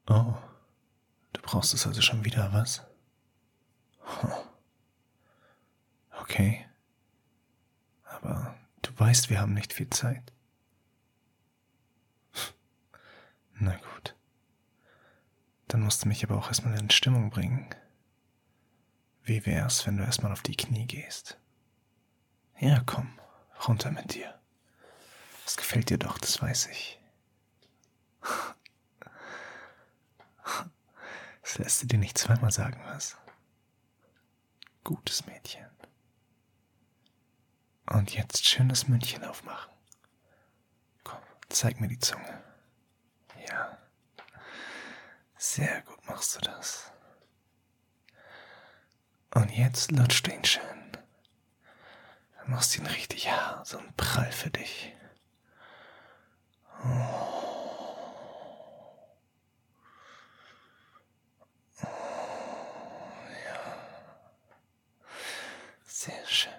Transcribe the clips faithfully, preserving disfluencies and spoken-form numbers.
Oh, du brauchst es also schon wieder, was? Okay. Aber du weißt, wir haben nicht viel Zeit. Na gut. Dann musst du mich aber auch erstmal in Stimmung bringen. Wie wär's, wenn du erstmal auf die Knie gehst? Ja, komm, runter mit dir. Das gefällt dir doch, das weiß ich. Das lässt du dir nicht zweimal sagen, was? Gutes Mädchen. Und jetzt schön das Mündchen aufmachen. Komm, zeig mir die Zunge. Ja. Sehr gut machst du das. Und jetzt lutscht ihn schön. Du machst ihn richtig hart und prall für dich. Oh. Ja. Sehr schön.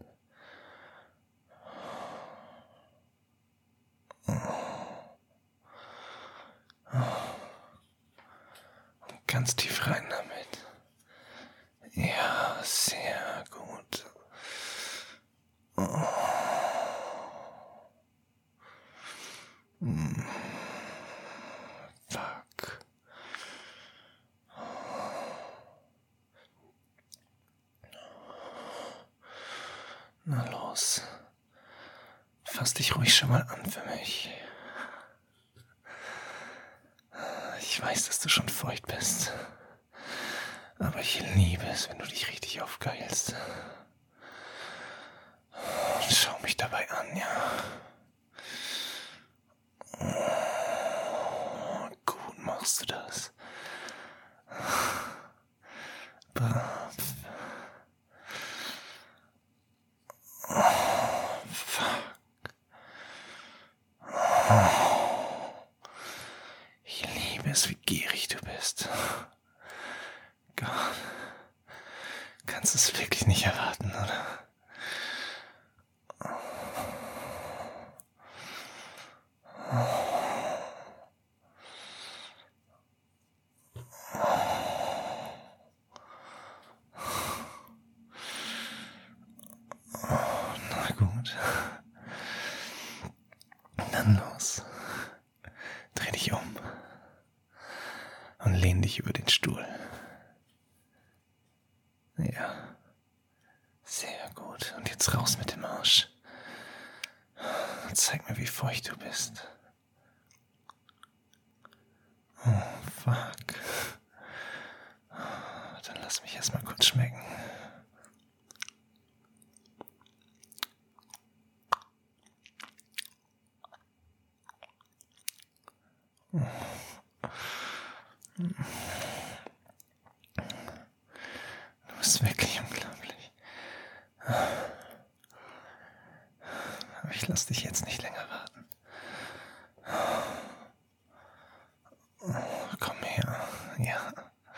Und ganz tief rein damit. Ja, sehr gut. Oh. Hm. Fuck. Na los. Fass dich ruhig schon mal an für mich. Ich weiß, dass du schon feucht bist. Aber ich liebe es, wenn du dich richtig aufgeilst. Und schau mich dabei an, ja. Oh, gut machst du das. Brav. Oh, fuck. Oh. Ich liebe es, wie gierig du bist. Gott. Kannst es wirklich nicht erwarten, oder? Na gut. Dann los. Dreh dich um. Und lehn dich über den Stuhl. Ja. Sehr gut. Und jetzt raus mit dem Arsch. Zeig mir, wie feucht du bist. Oh, fuck. Dann lass mich erstmal kurz schmecken. Du bist wirklich unglaublich. Aber ich lass dich jetzt nicht länger warten. Komm her, ja.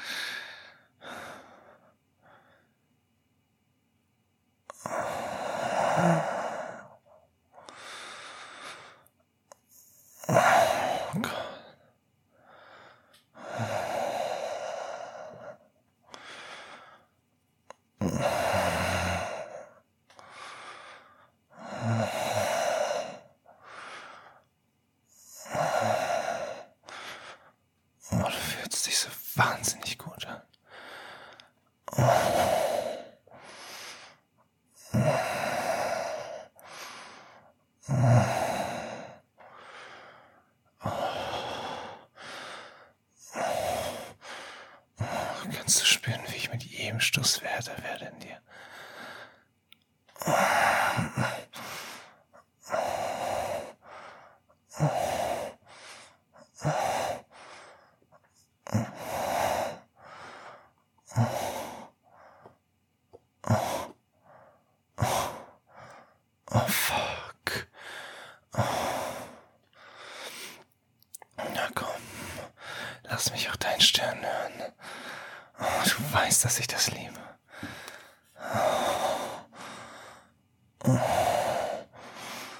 Oh Gott. Oh, du fühlst dich so wahnsinnig gut an. Kannst du spüren, wie ich mit jedem Stoß härter werde in dir? Oh, fuck. Na komm, lass mich auch deinen Stern hören. Oh, du weißt, dass ich das liebe. Oh.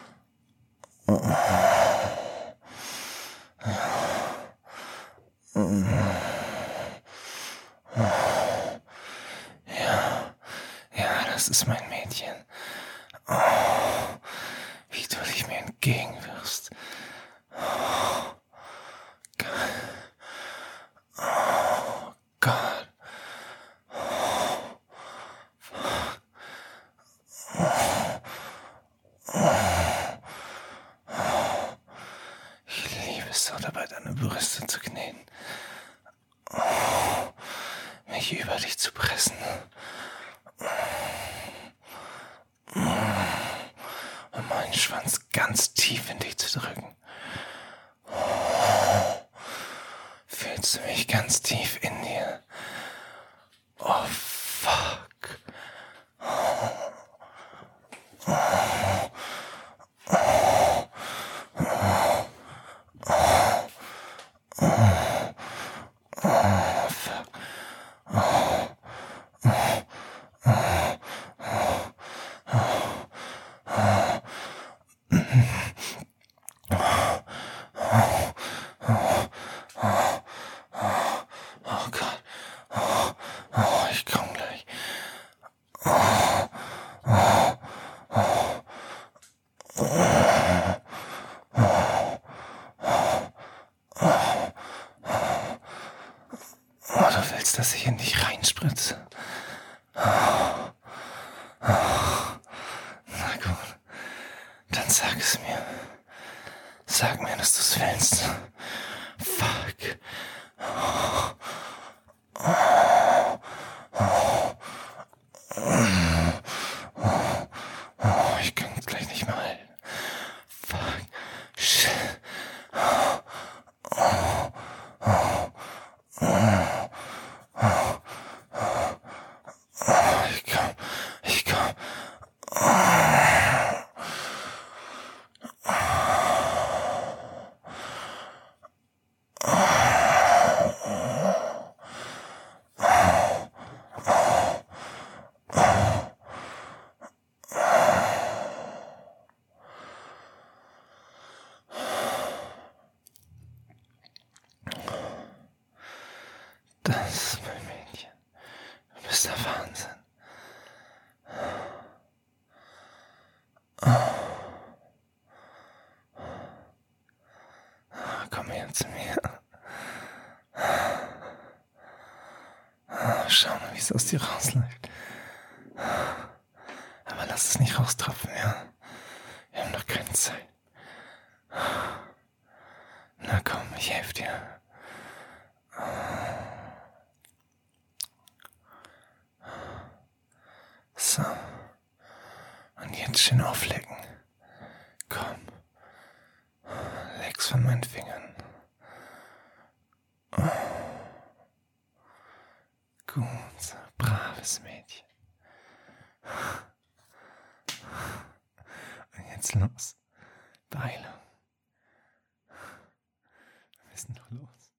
Oh. Oh. Ja, ja, das ist mein Mädchen. Oh, wie du dich mir entgegenwirfst. Oh, Gott. Oh, Gott. Ich liebe es so dabei, deine Brüste zu kneten. Oh, mich über dich zu pressen. Und meinen Schwanz ganz tief in dich zu drücken. Oh, fühlst du mich ganz tief in dir? Oh, fuck. Oh Gott. Oh, oh, ich komm gleich. Oh, du willst, dass ich in dich reinspritze? Na gut, dann sag es mir. Sag mir, dass du es willst. Fuck. Oh, ich kann es gleich nicht mehr halten. Fuck. Shit. Ich komm. Ich komm. Das ist mein Mädchen. Du bist der Wahnsinn. Komm her zu mir. Schau mal, wie es aus dir rausläuft. Aber lass es nicht raustropfen, ja? Wir haben noch keine Zeit. Na komm, ich helfe dir. So. Und jetzt schön auflecken. Komm. Leck's von meinen Fingern. Oh. Gut, braves Mädchen. Und jetzt los. Beeilung. Wir müssen doch los.